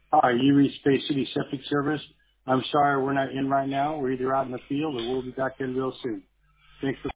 Hi, you reached Bay City Septic Service. I'm sorry we're not in right now. We're either out in the field or we'll be back in real soon. Thanks for